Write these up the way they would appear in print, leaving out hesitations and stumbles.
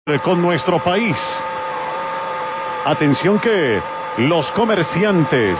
con nuestro país. Atención que los comerciantes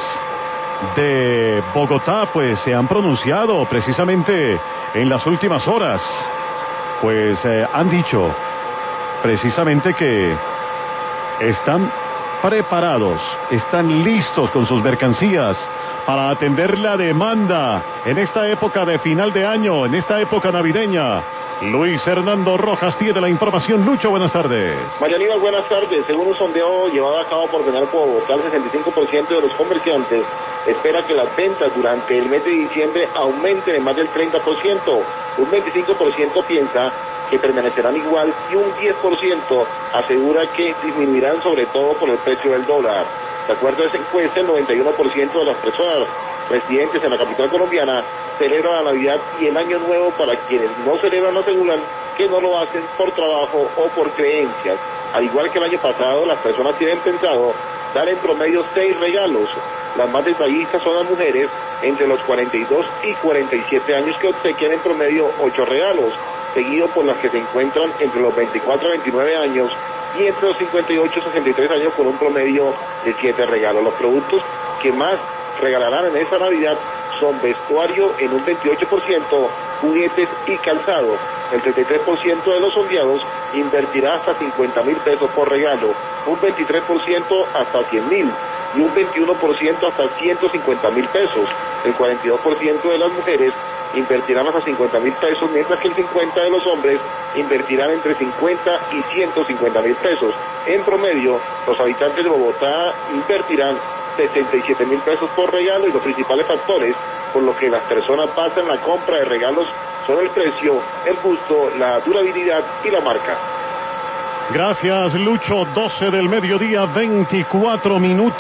de Bogotá pues se han pronunciado precisamente en las últimas horas. Pues han dicho precisamente que están preparados, están listos con sus mercancías para atender la demanda en esta época de final de año, en esta época navideña. Luis Hernando Rojas tiene la información. Lucho, buenas tardes. Marianina, buenas tardes. Según un sondeo llevado a cabo por Venal Bogotá, el 65% de los comerciantes espera que las ventas durante el mes de diciembre aumenten en más del 30%. Un 25% piensa que permanecerán igual y un 10% asegura que disminuirán, sobre todo por el precio del dólar. De acuerdo a esa encuesta, el 91% de las personas residentes en la capital colombiana celebran la Navidad y el Año Nuevo. Para quienes no celebran, aseguran que no lo hacen por trabajo o por creencias. Al igual que el año pasado, las personas tienen pensado dar en promedio 6 regalos. Las más detallistas son las mujeres entre los 42 y 47 años, que obsequian en promedio 8 regalos, seguido por las que se encuentran entre los 24 a 29 años y entre los 58 y 63 años, con un promedio de 7 regalos. Los productos que más regalarán en esta Navidad son vestuario en un 28%, juguetes y calzado. El 33% de los sondeados invertirá hasta 50.000 pesos por regalo, un 23% hasta 100.000 y un 21% hasta 150.000 pesos. El 42% de las mujeres invertirán hasta 50.000 pesos, mientras que el 50% de los hombres invertirán entre 50 y 150.000 pesos. En promedio, los habitantes de Bogotá invertirán 77.000 pesos por regalo, y los principales factores por los que las personas pasan la compra de regalos son el precio, el gusto, la durabilidad y la marca. Gracias, Lucho. 12 del mediodía, 24 minutos.